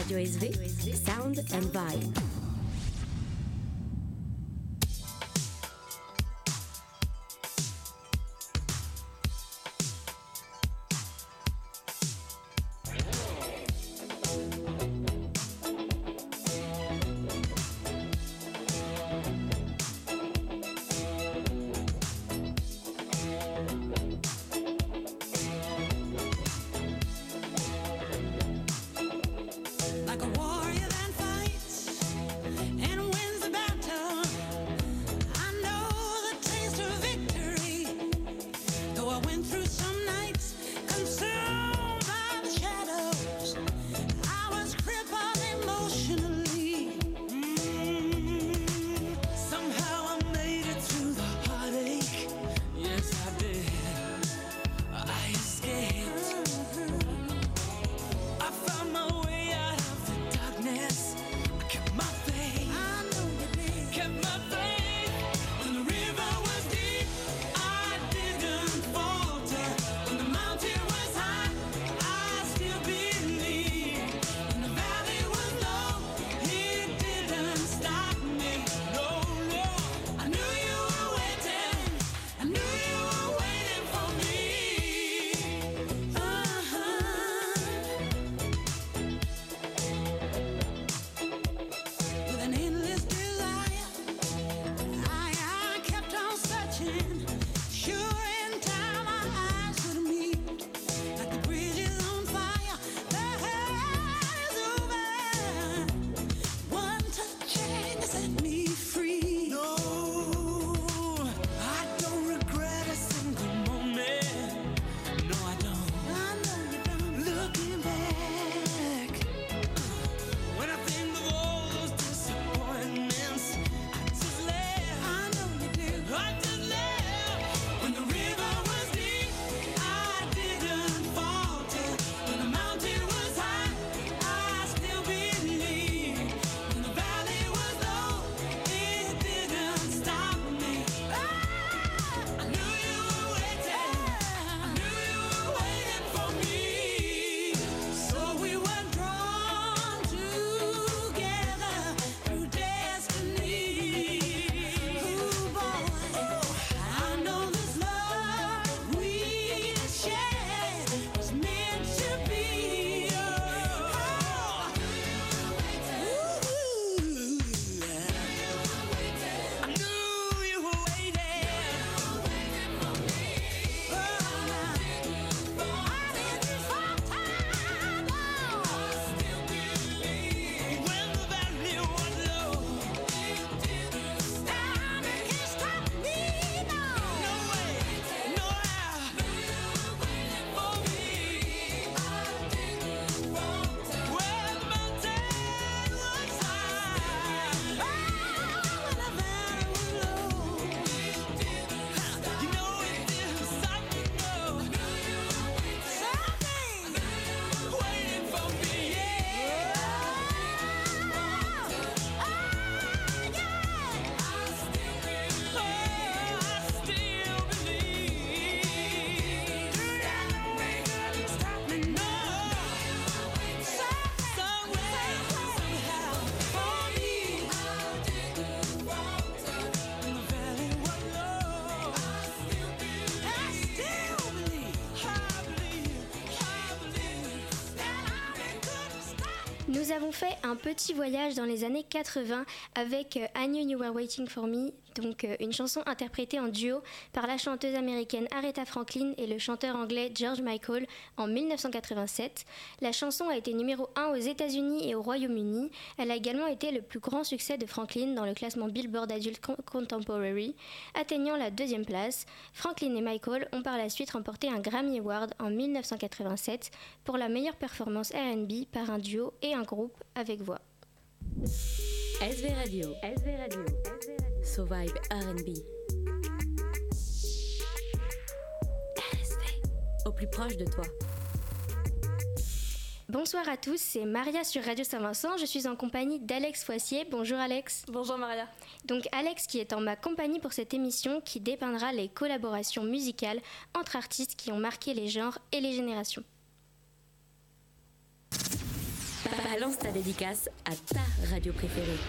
Radio SV, Sound and Vibe. Nous avons fait un petit voyage dans les années 80 avec I Knew You Were Waiting For Me, donc une chanson interprétée en duo par la chanteuse américaine Aretha Franklin et le chanteur anglais George Michael en 1987. La chanson a été numéro 1 aux États-Unis et au Royaume-Uni. Elle a également été le plus grand succès de Franklin dans le classement Billboard Adult Contemporary, atteignant la 2e place. Franklin et Michael ont par la suite remporté un Grammy Award en 1987 pour la meilleure performance R&B par un duo et un groupe avec voix. SV Radio. So Vibe R&B. RSV. Au plus proche de toi. Bonsoir à tous, c'est Maria sur Radio Saint-Vincent. Je suis en compagnie d'Alex Foissier. Bonjour Alex. Bonjour Maria. Donc Alex qui est en ma compagnie pour cette émission qui dépeindra les collaborations musicales entre artistes qui ont marqué les genres et les générations. Balance ta dédicace à ta radio préférée.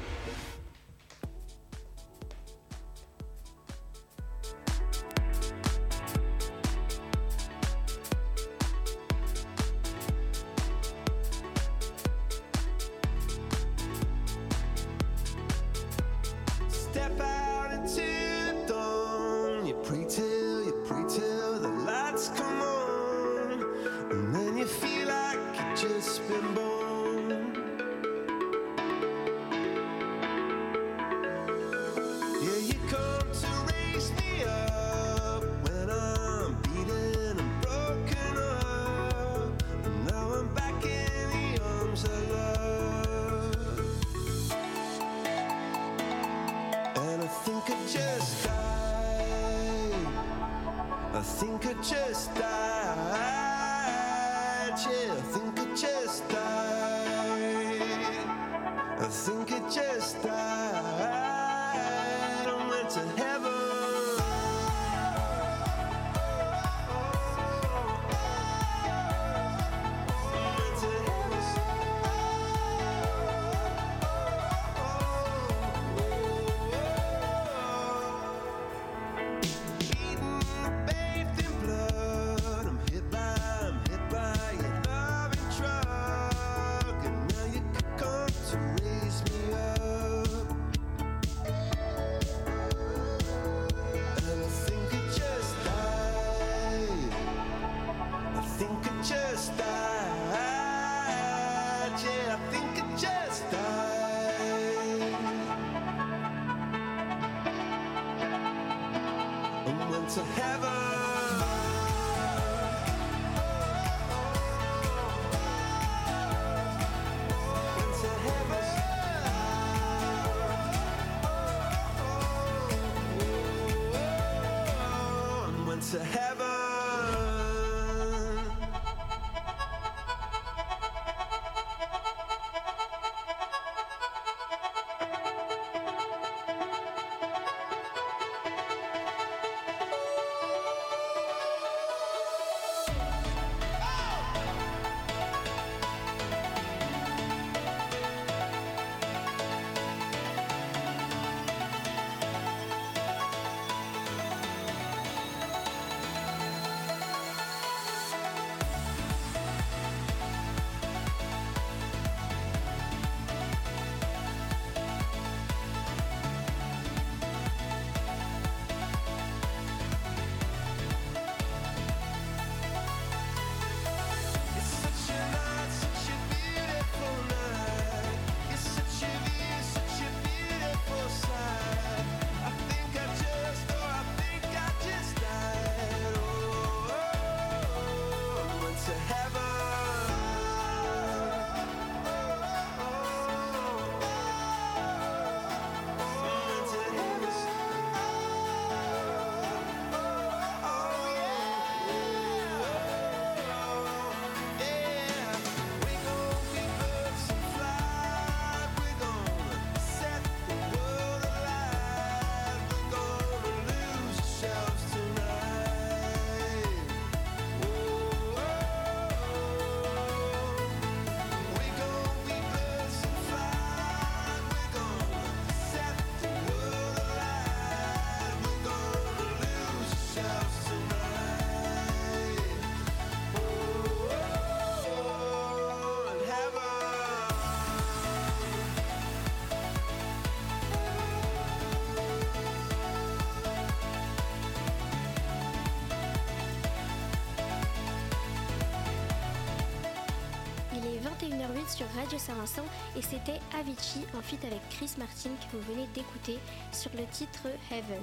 Sur Radio Saint-Vincent et c'était Avicii en feat avec Chris Martin que vous venez d'écouter sur le titre Heaven.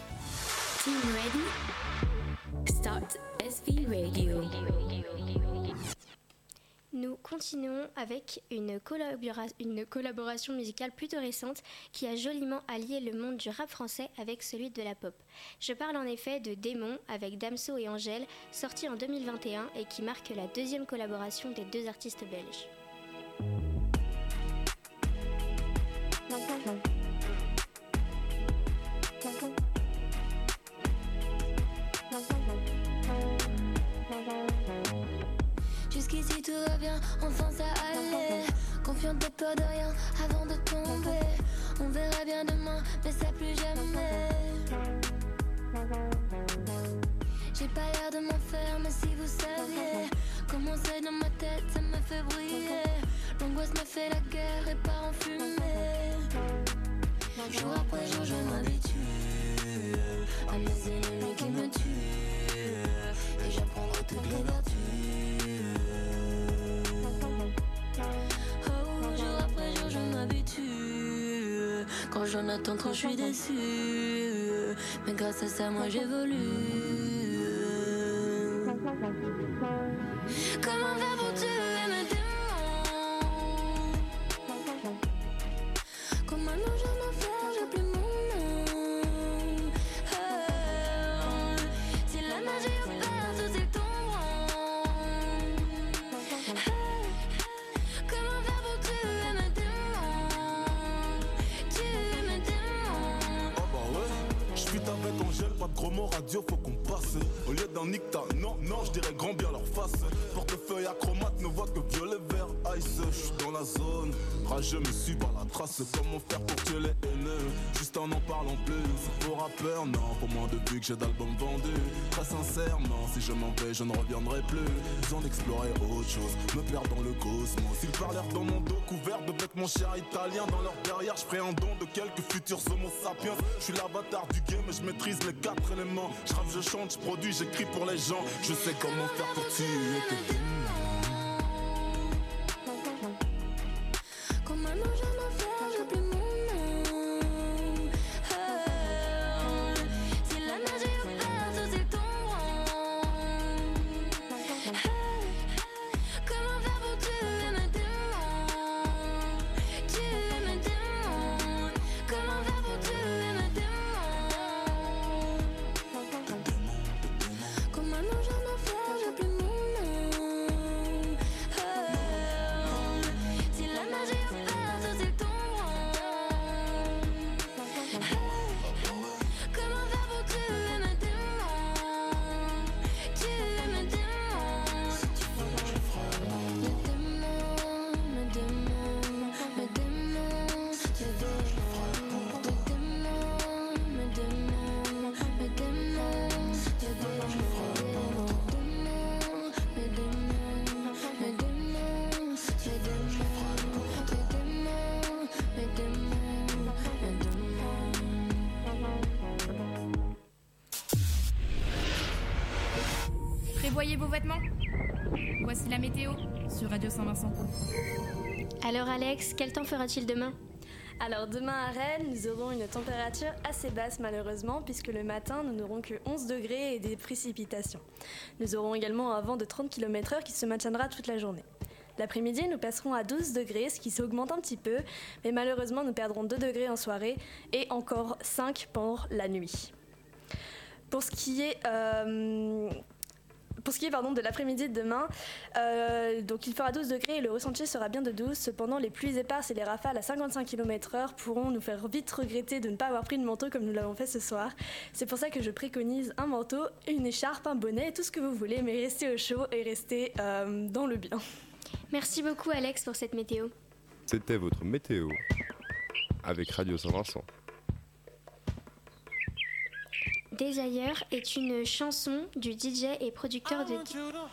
Team ready? Start SV Radio. Nous continuons avec une collaboration musicale plutôt récente qui a joliment allié le monde du rap français avec celui de la pop. Je parle en effet de Démon avec Damso et Angèle, sorti en 2021 et qui marque la deuxième collaboration des deux artistes belges. Jusqu'à Jusqu'ici tout va bien, enfin ça allait. Confiante de peur de rien avant de tomber. On verra bien demain, mais ça plus jamais. J'ai pas l'air de m'en faire, mais si vous saviez comment c'est dans ma tête, ça me fait briller. L'angoisse me fait la guerre et part en fumée. Jour après jour je m'habitue à mes ennemis qui me tuent. Et j'apprendrai toutes les vertus. Oh, jour après jour je m'habitue. Quand j'en attends trop je suis déçue. Mais grâce à ça moi j'évolue. Comment faire pour tuer mes démons? Comment non jamais faire, j'ai plus mon nom. Oh, si la magie opère, tout s'étendront. Oh, comment faire pour tuer mes démons? Tuer mes démons. Ah bah ouais, j'suis avec Angèle, pas de gros mots radio, faut qu'on passe. Au lieu d'un nicta, non, je dirais grand bien leur face. Portefeuille acromate, ne voit que violet, vert, ice. J'suis dans la zone, rageux me suit par la trace. Comment faire pour tuer les haineux, juste en parlant plus. C'est pour rappeur, non, pour moins de vues que j'ai d'albums vendus. Très sincèrement, si je m'en vais, je ne reviendrai plus. Besoin d'explorer autre chose, me perdre dans le cosmos. Ils parlèrent dans mon dos, couvert de vêtements chers italiens. Dans leur derrière, j'ferai un don de quelques futurs homo sapiens. J'suis l'avatar du game, je maîtrise les 4 éléments. J'rappe, je chante, j'produis, j'écris pour les gens. Je sais comment faire pour tuer tes démons. Comment non jamais faire, j'ai plus mon nom. Oh, si la magie opère, tout s'étendront. Oh, comment faire pour tuer mes démons? Tuer mes démons. Comment faire pour tuer mes démons? Comment non jamais faire, j'ai plus mon nom. Oh, si la magie opère, tout s'étendront. Oh, comment faire pour tuer mes démons? Tuer mes démons. Mes démons, mes démons, mes démons, mes Prévoyez vos vêtements. Voici la météo sur Radio Saint-Vincent. Alors Alex, quel temps fera-t-il demain ? Alors demain à Rennes, nous aurons une température assez basse malheureusement, puisque le matin, nous n'aurons que 11 degrés et des précipitations. Nous aurons également un vent de 30 km/h qui se maintiendra toute la journée. L'après-midi, nous passerons à 12 degrés, ce qui s'augmente un petit peu, mais malheureusement, nous perdrons 2 degrés en soirée et encore 5 pour la nuit. Pour ce qui est de l'après-midi de demain, donc il fera 12 degrés et le ressenti sera bien de 12. Cependant, les pluies éparses et les rafales à 55 km/h pourront nous faire vite regretter de ne pas avoir pris de manteau comme nous l'avons fait ce soir. C'est pour ça que je préconise un manteau, une écharpe, un bonnet, tout ce que vous voulez, mais restez au chaud et restez dans le bien. Merci beaucoup Alex pour cette météo. C'était votre météo avec Radio Saint-Vincent. Desire est une chanson du DJ et producteur de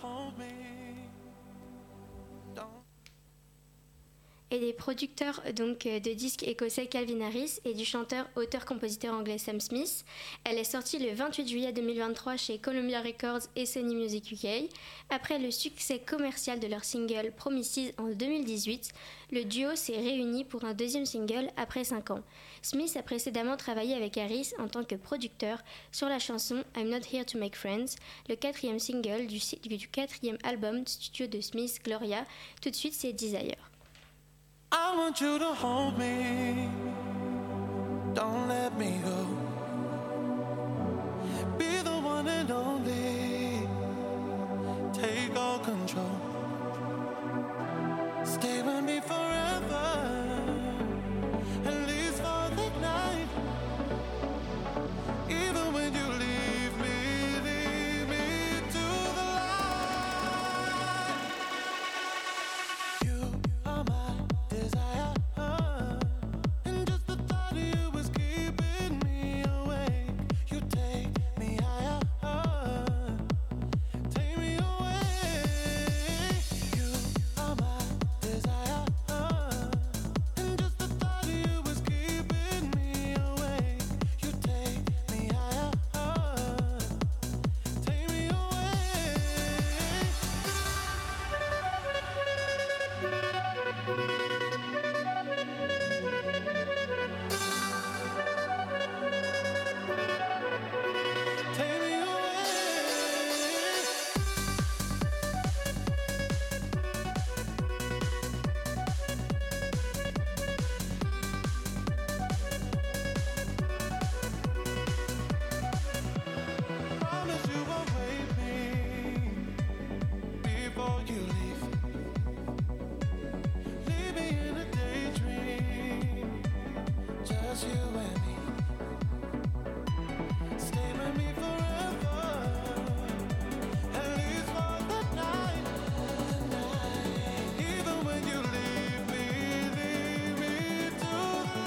des producteurs donc de disques écossais Calvin Harris et du chanteur-auteur-compositeur anglais Sam Smith. Elle est sortie le 28 juillet 2023 chez Columbia Records et Sony Music UK. Après le succès commercial de leur single Promises en 2018, le duo s'est réuni pour un deuxième single après 5 ans. Smith a précédemment travaillé avec Harris en tant que producteur sur la chanson I'm Not Here to Make Friends, le 4e single du 4e album studio de Smith, Gloria. Tout de suite, c'est Desire. I want you to hold me, don't let me go. Be the one and only, take all control. Stay with me forever, at least for the night. Even when you leave me to the light. before you leave. Leave me in a daydream, just you and me. Stay with me forever, at least for the night. Even when you leave me to the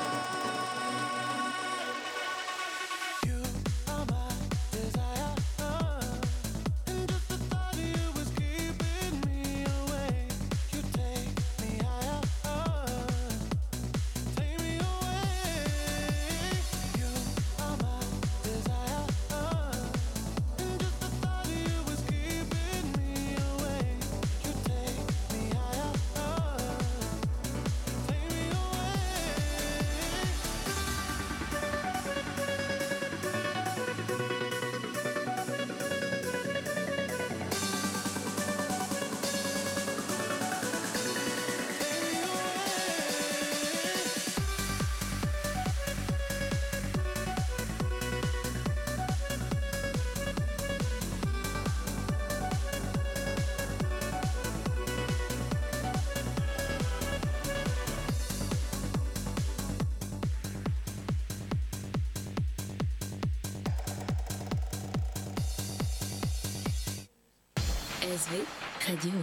light. You are my desire, and just the thought of you is keeping me awake. You take me higher, take me away. You are my desire, and just the thought of you is keeping me awake. You take me higher, take me away. SV Radio.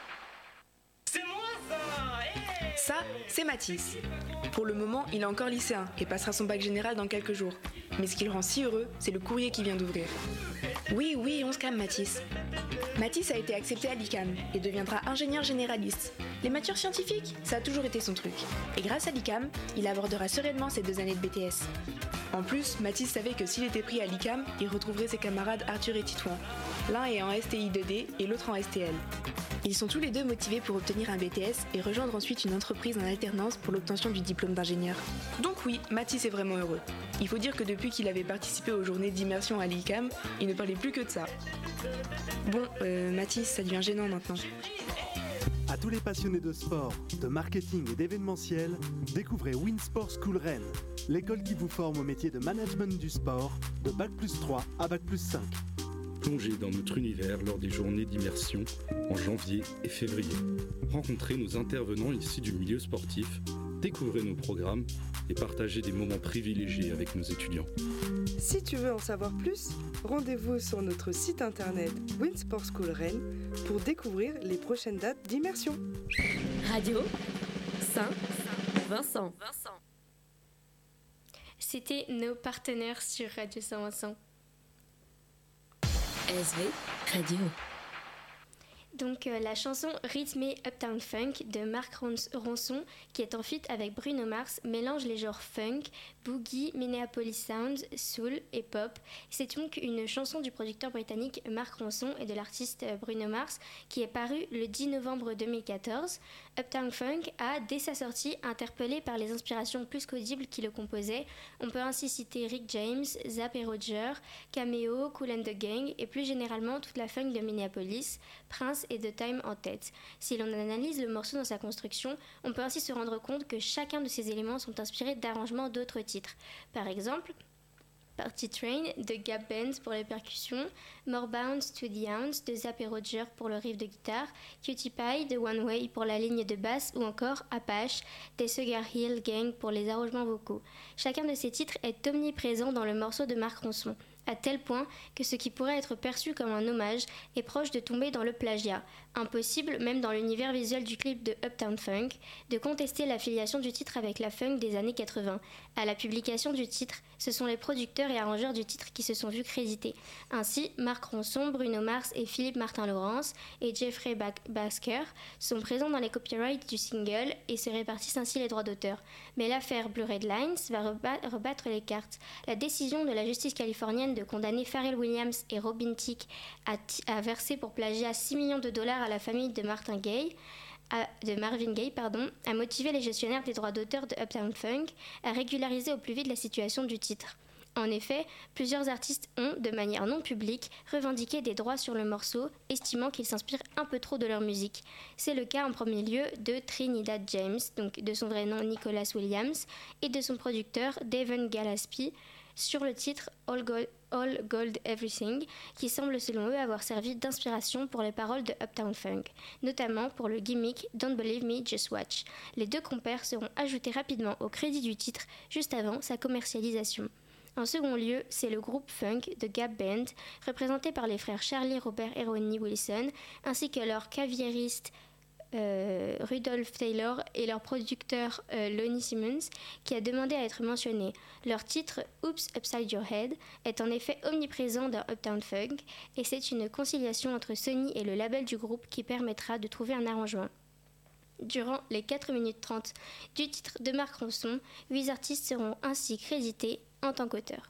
Ça, c'est Mathis. Pour le moment, il est encore lycéen et passera son bac général dans quelques jours. Mais ce qui le rend si heureux, c'est le courrier qui vient d'ouvrir. Oui, on se calme, Mathis. Mathis a été accepté à l'ICAM et deviendra ingénieur généraliste. Les matières scientifiques, ça a toujours été son truc. Et grâce à l'ICAM, il abordera sereinement ses 2 années de BTS. En plus, Mathis savait que s'il était pris à l'ICAM, il retrouverait ses camarades Arthur et Titouan. L'un est en STI 2D et l'autre en STL. Ils sont tous les deux motivés pour obtenir un BTS et rejoindre ensuite une entreprise en alternance pour l'obtention du diplôme d'ingénieur. Donc oui, Mathis est vraiment heureux. Il faut dire que depuis qu'il avait participé aux journées d'immersion à l'ICAM, il ne parlait plus que de ça. Bon, Mathis, ça devient gênant maintenant. À tous les passionnés de sport, de marketing et d'événementiel, découvrez Winsport School Rennes, l'école qui vous forme au métier de management du sport, de Bac+3 à Bac+5. Plongez dans notre univers lors des journées d'immersion en janvier et février. Rencontrez nos intervenants issus du milieu sportif, découvrez nos programmes et partagez des moments privilégiés avec nos étudiants. Si tu veux en savoir plus, rendez-vous sur notre site internet Winsport School Rennes pour découvrir les prochaines dates d'immersion. Radio Saint-Vincent. C'était nos partenaires sur Radio Saint-Vincent. SV Radio. Donc la chanson rythmée Uptown Funk de Mark Ronson, qui est en feat avec Bruno Mars, mélange les genres funk, boogie, Minneapolis Sound, soul et pop. C'est donc une chanson du producteur britannique Mark Ronson et de l'artiste Bruno Mars qui est parue le 10 novembre 2014. Uptown Funk a, dès sa sortie, interpellé par les inspirations plus qu'audibles qui le composaient. On peut ainsi citer Rick James, Zapp et Roger, Cameo, Kool and the Gang et plus généralement toute la funk de Minneapolis, Prince et The Time en tête. Si l'on analyse le morceau dans sa construction, on peut ainsi se rendre compte que chacun de ces éléments sont inspirés d'arrangements d'autres titres. Par exemple, Party Train de Gap Band pour les percussions, More Bounce to the Ounce de Zapp et Roger pour le riff de guitare, Cutie Pie de One Way pour la ligne de basse ou encore Apache des Sugar Hill Gang pour les arrangements vocaux. Chacun de ces titres est omniprésent dans le morceau de Mark Ronson, à tel point que ce qui pourrait être perçu comme un hommage est proche de tomber dans le plagiat. Impossible, même dans l'univers visuel du clip de Uptown Funk, de contester l'affiliation du titre avec la funk des années 80. À la publication du titre, ce sont les producteurs et arrangeurs du titre qui se sont vus crédités. Ainsi, Mark Ronson, Bruno Mars et Philippe Martin-Lawrence et Jeffrey Basker sont présents dans les copyrights du single et se répartissent ainsi les droits d'auteur. Mais l'affaire Blue Red Lines va rebattre les cartes. La décision de la justice californienne de condamner Pharrell Williams et Robin Thicke à verser pour plagiat $6 millions à la famille de Marvin Gaye, a motivé les gestionnaires des droits d'auteur de Uptown Funk à régulariser au plus vite la situation du titre. En effet, plusieurs artistes ont, de manière non publique, revendiqué des droits sur le morceau, estimant qu'il s'inspire un peu trop de leur musique. C'est le cas en premier lieu de Trinidad James, donc de son vrai nom Nicholas Williams, et de son producteur Devon Gillespie. sur le titre All Gold Everything, qui semble selon eux avoir servi d'inspiration pour les paroles de Uptown Funk, notamment pour le gimmick Don't Believe Me, Just Watch. Les deux compères seront ajoutés rapidement au crédit du titre, juste avant sa commercialisation. En second lieu, c'est le groupe funk The Gap Band, représenté par les frères Charlie, Robert et Ronnie Wilson, ainsi que leur claviériste Rudolph Taylor et leur producteur Lonnie Simmons, qui a demandé à être mentionné. Leur titre Oops Upside Your Head est en effet omniprésent dans Uptown Funk, et c'est une conciliation entre Sony et le label du groupe qui permettra de trouver un arrangement. Durant les 4 minutes 30 du titre de Marc Ronson, 8 artistes seront ainsi crédités en tant qu'auteurs.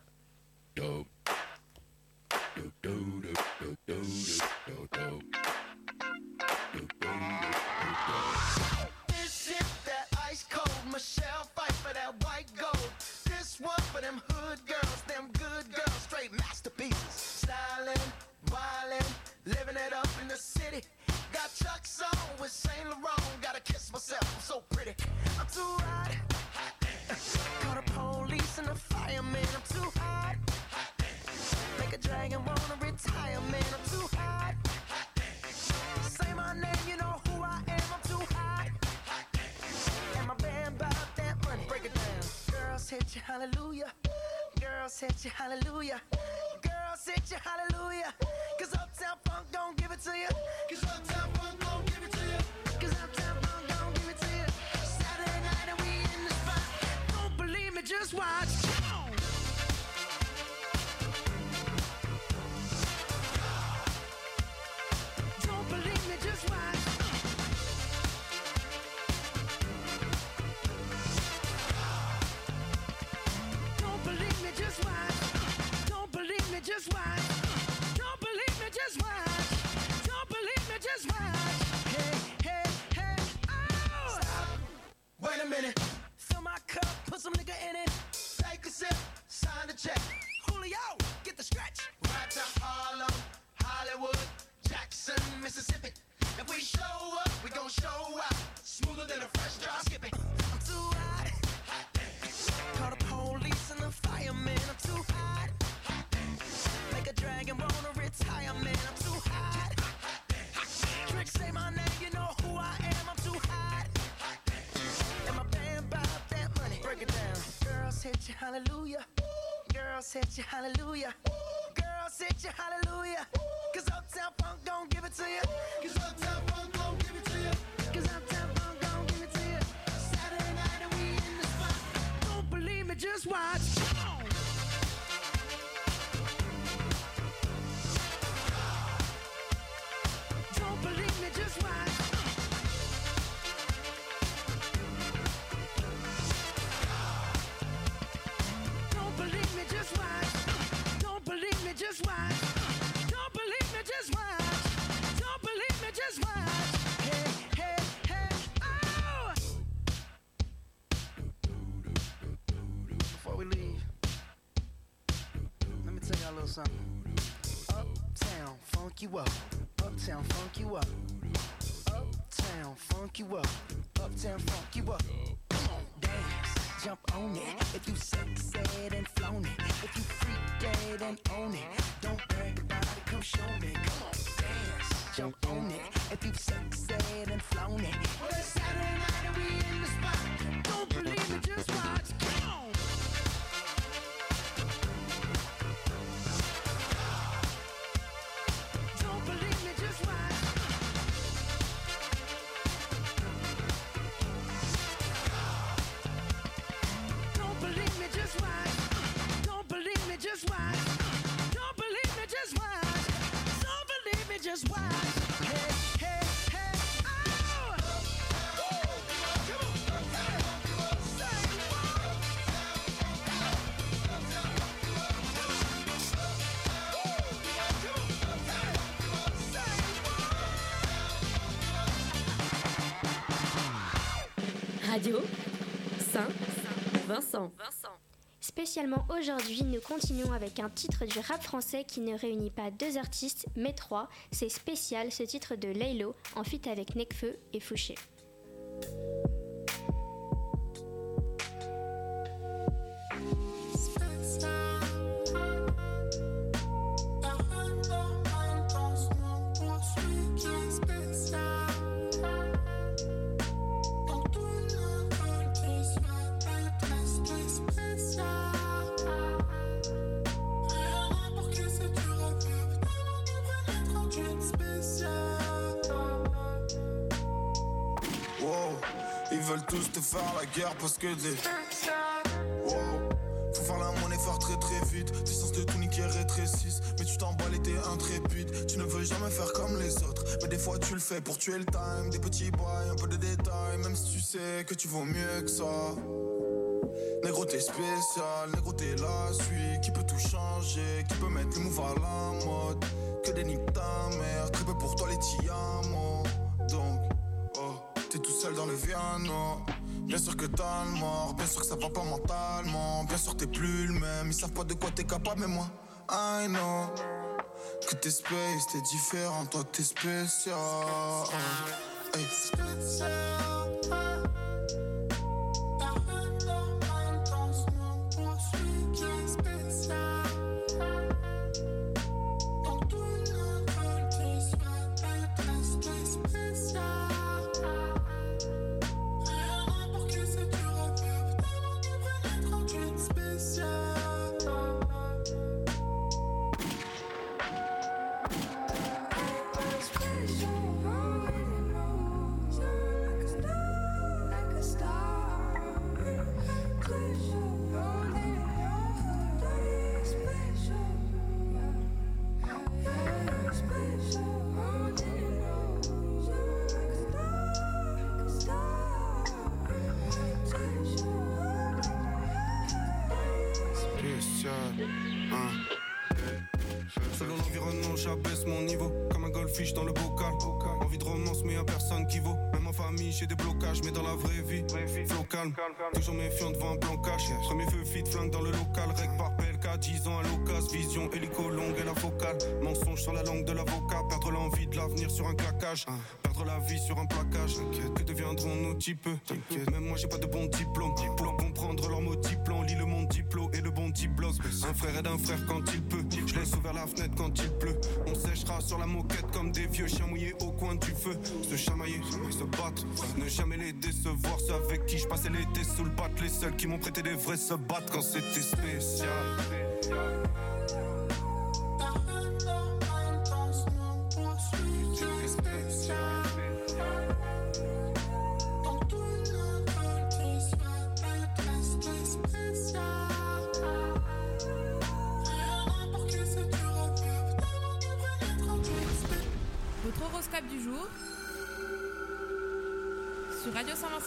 This shit that ice cold, Michelle fight for that white gold. This one for them hood girls, them good girls, straight masterpieces. Stylin', wildin', living it up in the city. Got Chuck's on with Saint Laurent, gotta kiss myself, I'm so pretty. I'm too hot. Call the police and the fireman, I'm too hot. Make a dragon wanna retire, man, I'm too hot. Say my name, you know who I am, I'm too hot. And my band bought that money, break it down. Girls hit you, hallelujah. Girls hit you, hallelujah. Girls hit you, hallelujah. Cause Uptown Funk gon' give it to you. Cause Uptown Funk gon' give it to you. Cause Uptown Funk gon' give it to you. Saturday night and we in the spot. Don't believe me, just watch. Don't believe me, just watch. Don't believe me, just watch. Don't believe me, just watch. Don't believe me, just watch. Don't believe me, just watch. Hey, hey, hey, oh! Stop. Wait a minute. Fill my cup, put some nigga in it. Take a sip, sign the check. Julio, get the stretch. Right to Harlem, Hollywood, Jackson, Mississippi. If we show up, we gon' show out. Smoother than a fresh drop skipping. I'm too hot. Call the police and the fireman. I'm too hot. Make a dragon wanna retire, man. I'm too hot. Trick say my name, you know who I am. I'm too hot. And my band bought that money. Break it down. Girls hit you, hallelujah. Girls hit you, hallelujah. Girls hit you, hallelujah. Cause Uptown Funk gon' give it to you. Cause Uptown Funk gon' give it to you. Cause Uptown Funk gon' give it to you. Saturday night and we in the spot. Don't believe me, just watch. Come on. Don't believe me, just watch. Don't believe me, just watch. Don't believe me, just watch. Don't believe me, just watch. Don't believe me, just watch. Hey, hey, hey, oh! Before we leave, let me tell y'all a little something. Uptown, funk you up. Uptown, funk you up. Uptown, funk you up. Uptown, funk you up. Come on, dance, jump on it. If you sexed and flown it. If you freaked and own it. Don't brag about it, come show me. Come on, dance, jump on it. If you sexed and flown it. Well, it's Saturday night and we in the spot. Don't believe me, just watch. Come on. Don't believe me, just watch. Don't believe me, just watch. Don't believe me, just watch. Don't believe me, just watch. Don't believe me, just watch. Hey, hey, hey, oh! Come on. Say what? Radio Saint-Vincent. Spécialement aujourd'hui, nous continuons avec un titre du rap français qui ne réunit pas 2 artistes, mais 3. C'est spécial, ce titre de Laylo, en feat avec Nekfeu et Fouché. Spot veulent tous te faire la guerre parce que des wow. Faut faire la monnaie, faire très très vite. Tes sens de tout niquer rétrécissent. Mais tu t'emballes et t'es intrépide. Tu ne veux jamais faire comme les autres. Mais des fois tu le fais pour tuer le time. Des petits bails, un peu de détails. Même si tu sais que tu vaux mieux que ça. Négro t'es spécial, négro t'es la suite. Qui peut tout changer, qui peut mettre le move à la mode. Que des niques ta mère, très peu pour toi les tiamos. Donc, oh, t'es tout seul dans le piano. Bien sûr que t'as le mort, bien sûr que ça va pas mentalement. Bien sûr t'es plus le même, ils savent pas de quoi t'es capable. Mais moi, I know que t'es space, t'es différent, toi t'es spécial. Hey. Selon l'environnement, j'abaisse mon niveau. Comme un goldfish dans le bocal. Envie de romance, mais y'a personne qui vaut. Même en famille, j'ai des blocages, mais dans la vraie vie, flow calme. Toujours méfiant devant un plan cash. Premier feu, fit, flingue dans le local. Rec par PLK, 10 ans à l'occasion. Vision, hélico longue et la focale. Mensonge sur la langue de l'avocat. Perdre l'envie de l'avenir sur un claquage. Perdre la vie sur un plaquage. Que deviendront nos types? Même moi, j'ai pas de bon diplôme. Pour comprendre leurs mots diplôme, lis le monde diplo et le bon diplos. Un frère aide un frère quand il peut. Je laisse ouvert la fenêtre quand il pleut. On séchera sur la moquette comme des vieux chiens mouillés au coin du feu. Se chamailler, se battre, ne jamais les décevoir. Ceux avec qui je passais l'été sous le bat. Les seuls qui m'ont prêté des vrais se battent quand c'était spécial. Votre horoscope du jour sur Radio Saint-Vincent.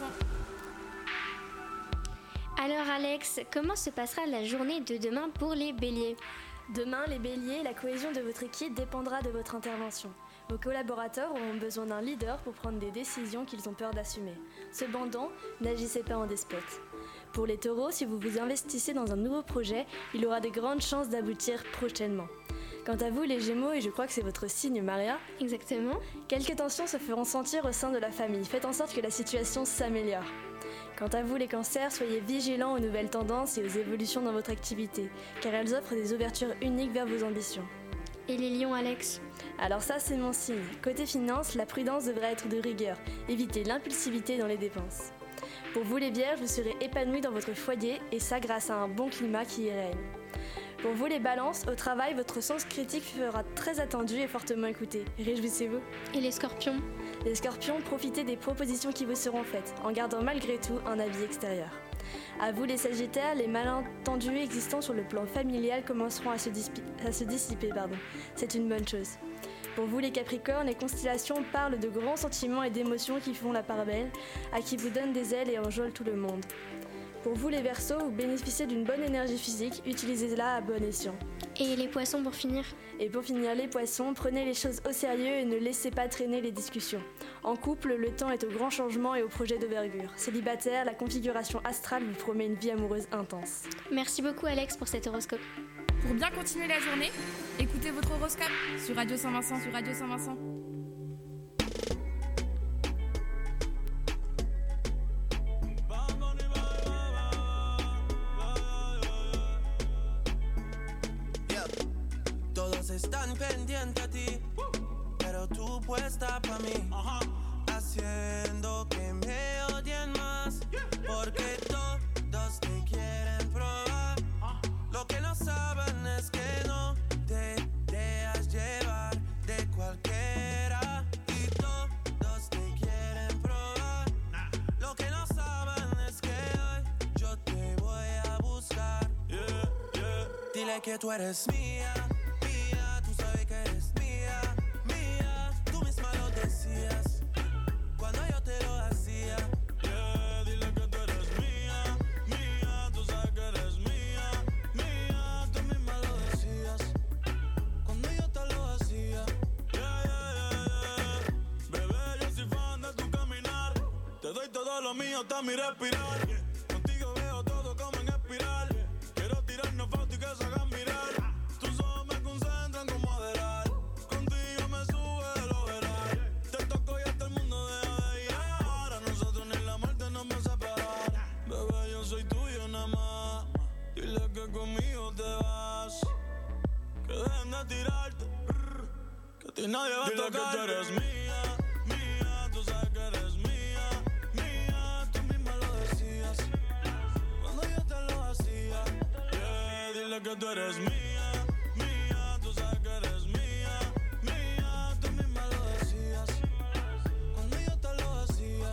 Alors Alex, comment se passera la journée de demain pour les béliers? Demain, les béliers, la cohésion de votre équipe dépendra de votre intervention. Vos collaborateurs auront besoin d'un leader pour prendre des décisions qu'ils ont peur d'assumer. Cependant, n'agissez pas en despote. Pour les taureaux, si vous vous investissez dans un nouveau projet, il aura de grandes chances d'aboutir prochainement. Quant à vous, les Gémeaux, et je crois que c'est votre signe, Maria. Exactement. Quelques tensions se feront sentir au sein de la famille. Faites en sorte que la situation s'améliore. Quant à vous, les cancers, soyez vigilants aux nouvelles tendances et aux évolutions dans votre activité, car elles offrent des ouvertures uniques vers vos ambitions. Et les lions, Alex? Alors ça, c'est mon signe. Côté finance, la prudence devrait être de rigueur. Évitez l'impulsivité dans les dépenses. Pour vous, les vierges, vous serez épanouis dans votre foyer, et ça grâce à un bon climat qui y règne. Pour vous, les balances, au travail, votre sens critique sera très attendu et fortement écouté. Réjouissez-vous. Et les scorpions? Les scorpions, profitez des propositions qui vous seront faites, en gardant malgré tout un avis extérieur. À vous, les sagittaires, les malentendus existants sur le plan familial commenceront à se dissiper. C'est une bonne chose. Pour vous, les capricornes, les constellations parlent de grands sentiments et d'émotions qui font la part belle, à qui vous donnent des ailes et enjolent tout le monde. Pour vous, les Verseaux, vous bénéficiez d'une bonne énergie physique, utilisez-la à bon escient. Et les poissons pour finir? Et pour finir, les poissons, prenez les choses au sérieux et ne laissez pas traîner les discussions. En couple, le temps est au grand changement et au projet d'envergure. Célibataire, la configuration astrale vous promet une vie amoureuse intense. Merci beaucoup Alex pour cet horoscope. Pour bien continuer la journée, écoutez votre horoscope sur Radio Saint-Vincent. Todos están pendientes a ti, pero tú puesta pa' mí, haciendo que me odien más, porque todos te quieren probar. Lo que no saben es que no te dejas llevar de cualquiera, y todos te quieren probar. Lo que no Dile que tú eres mía, mía, tú sabes que eres mía, mía. Tú misma lo decías cuando yo te lo hacía. Yeah, dile que tú eres mía, mía, tú sabes que eres mía, mía. Tú misma lo decías cuando yo te lo hacía. Yeah, yeah, yeah, yeah. Bebé, yo soy fan de tu caminar. Te doy todo lo mío hasta mi respirar. Contigo veo todo como en espiral. Quiero tirarnos fotos y que se hagan mirar. Tus ojos me concentran como adelar. Contigo me sube el overall. Te toco y hasta el mundo deja de llegar. A nosotros ni la muerte nos va a separar. Bebé, yo soy tuyo nada más. Dile que conmigo te vas. Que dejen de tirarte. Que a ti nadie va a tocar. Dile que tú eres mía, mía. Tú sabes que eres mía, mía. Tú misma lo decías cuando yo te lo hacía. Yeah, dile que tú eres mía, mía. Tú sabes que eres mía, mía. Tú misma lo decías cuando yo te lo hacía.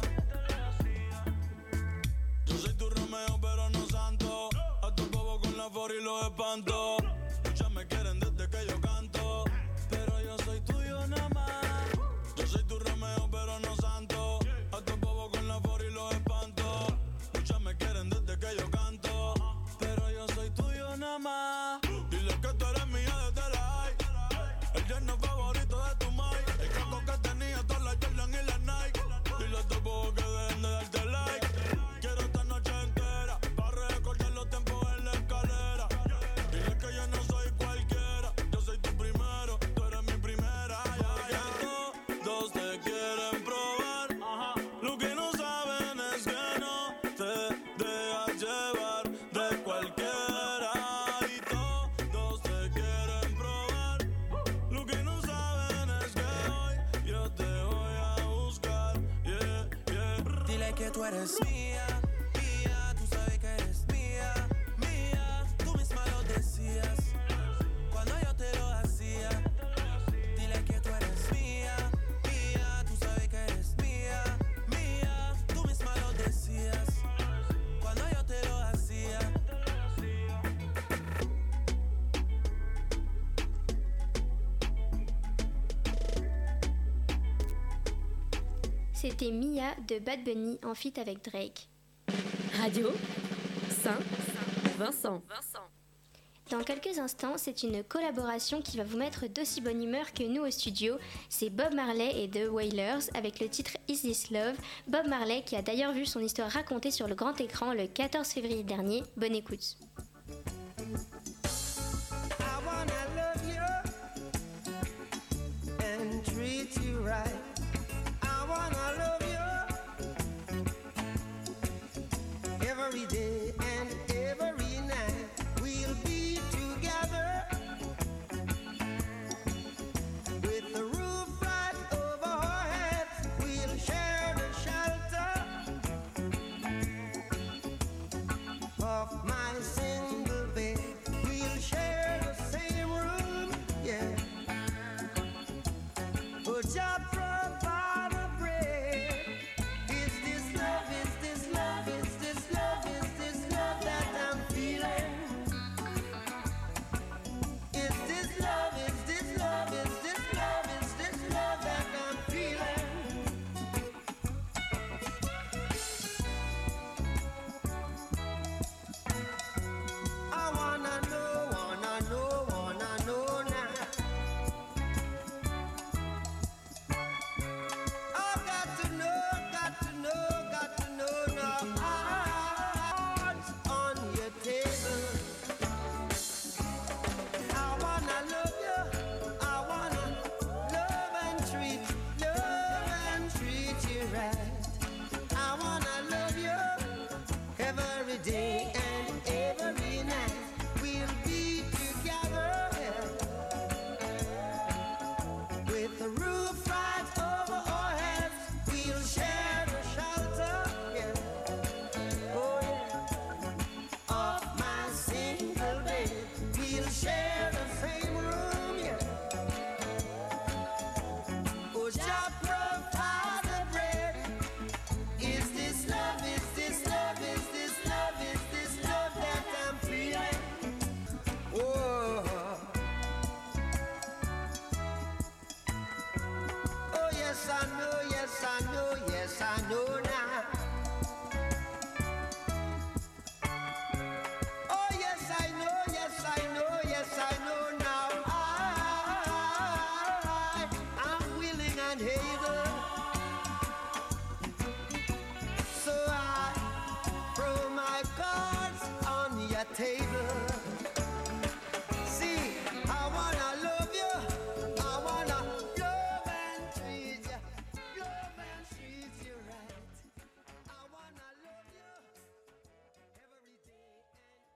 Yo soy tu Romeo pero no santo. A tu bobo con la for y los espanto. Muchas me quieren desde que yo canto, pero yo soy tuyo nada más. Yo soy tu Romeo pero no santo. A tu bobo con la for y los espanto. Muchas me quieren desde que yo canto, pero yo soy tuyo nada más. Dile que tú eres mía desde la high. El yerno favorito de tu mai. El caco que tenía todas las Jordan y las Nike. Dile a tu bobo que dejen de darte like. Quiero esta noche entera para recordar los tiempos en la escalera. Dile que yo no soy cualquiera. Yo soy tu primero, tú eres mi primera. Todos te quieren probar. Lo que no saben es que no te dejas llevar de cualquiera. Y todos te quieren probar. Lo que no saben es que hoy yo te voy a buscar. Yeah, yeah. Dile que tú eres mía, mía. Tú sabes que eres mía, mía. Tú misma lo decías cuando yo te lo hacía. Dile que tú eres mía, mía. Tú sabes que eres mía, mía. Tú misma lo decías cuando yo te lo hacía. C'était Mia de Bad Bunny en feat avec Drake. Radio Saint-Vincent. Dans quelques instants, c'est une collaboration qui va vous mettre d'aussi bonne humeur que nous au studio. C'est Bob Marley et The Wailers avec le titre Is This Love. Bob Marley qui a d'ailleurs vu son histoire racontée sur le grand écran le 14 février dernier. Bonne écoute. I wanna love you and treat you right. I wanna love you every day and every night. We'll be together with the roof right over our heads. We'll share the shelter of my single bed. We'll share the same room, yeah. But just I know now. Oh yes, I know, yes, I know, yes, I know now. I'm willing and able. So I throw my cards on your table.